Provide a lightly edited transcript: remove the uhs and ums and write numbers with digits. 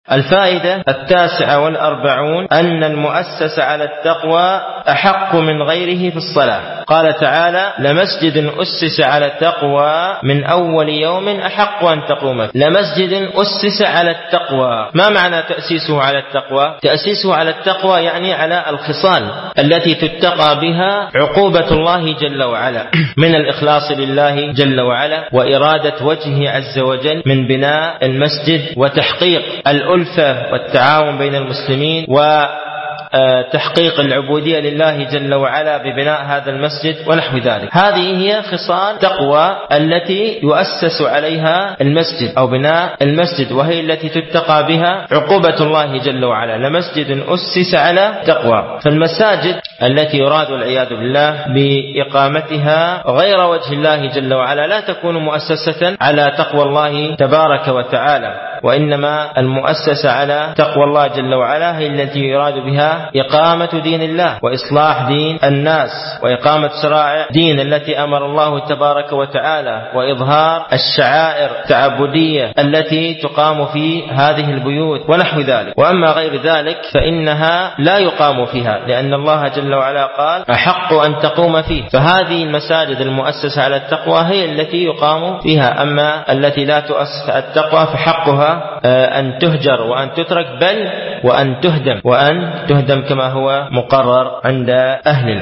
الفائدة 49 أن المؤسس على التقوى أحق من غيره في الصلاة. قال تعالى: لمسجد أسس على التقوى من أول يوم أحق أن تقوم فيه. لمسجد أسس على التقوى، ما معنى تأسيسه على التقوى؟ تأسيسه على التقوى يعني على الخصال التي تتقى بها عقوبة الله جل وعلا من الإخلاص لله جل وعلا، وإرادة وجهه عز وجل من بناء المسجد، وتحقيق الألفة والتعاون بين المسلمين، وتحقيق العبودية لله جل وعلا ببناء هذا المسجد ونحو ذلك. هذه هي خصال تقوى التي يؤسس عليها المسجد أو بناء المسجد، وهي التي تتقى بها عقوبة الله جل وعلا. لمسجد أسس على تقوى. فالمساجد التي يراد والعياذ بالله بإقامتها غير وجه الله جل وعلا لا تكون مؤسسة على تقوى الله تبارك وتعالى، وإنما المؤسسة على تقوى الله جل وعلا هي التي يراد بها إقامة دين الله وإصلاح دين الناس، وإقامة شرائع دين التي أمر الله تبارك وتعالى، وإظهار الشعائر التعبدية التي تقام في هذه البيوت ونحو ذلك. وأما غير ذلك فإنها لا يقام فيها، لأن الله جل وعلا قال: أحق أن تقوم فيه. فهذه المساجد المؤسسة على التقوى هي التي يقام فيها. أما التي لا تؤسس على التقوى فحقها أن تهجر وأن تترك، بل وأن تهدم كما هو مقرر عند أهل